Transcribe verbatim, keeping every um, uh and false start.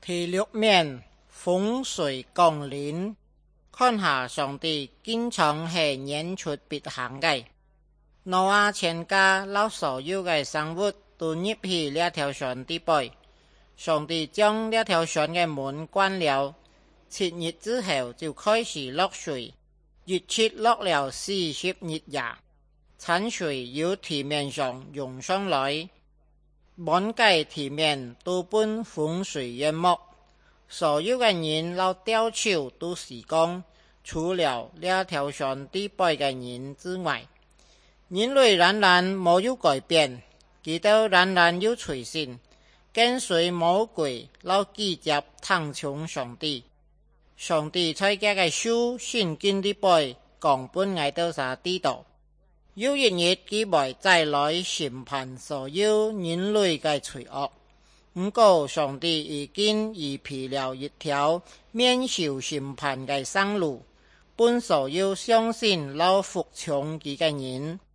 第六面風水降臨，看下上帝經常係演出別行嘅。挪亞全家撈所有嘅生物都入去呢條船底背，上帝將呢條船嘅門關了。七日之後就開始落水，一直落了四十日夜，產水由地面上湧上來，滿街地面都被洪水淹沒。所有嘅人撈吊手都死光，除了呢條船底背嘅人之外，人類仍然沒有改變，佢哋仍然有隨性，跟隨魔鬼，撈拒絕聽從上帝。上帝在這個書聖經底背講本我哋所知道，有一日佢會再來審判所有人類嘅罪惡。不過上帝已經預備了一條免受審判嘅生路，本所有相信撈服從佢嘅人。